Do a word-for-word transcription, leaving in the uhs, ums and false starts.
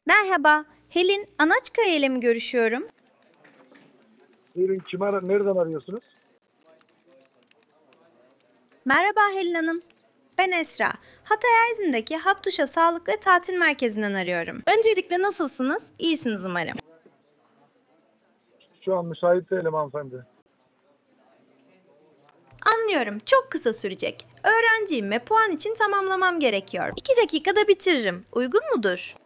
Merhaba, Helin Anaçkaya ile mi görüşüyorum? Buyurun, kim ara nereden arıyorsunuz? Merhaba Helin Hanım, ben Esra. Hatay Erzin'deki Hattuşa Sağlık ve Tatil Merkezi'nden arıyorum. Öncelikle nasılsınız? İyisiniz umarım. Şu an müsait değilim hanımefendi. Anlıyorum, çok kısa sürecek. Öğrenciyim ve puan için tamamlamam gerekiyor. İki dakikada bitiririm. Uygun mudur?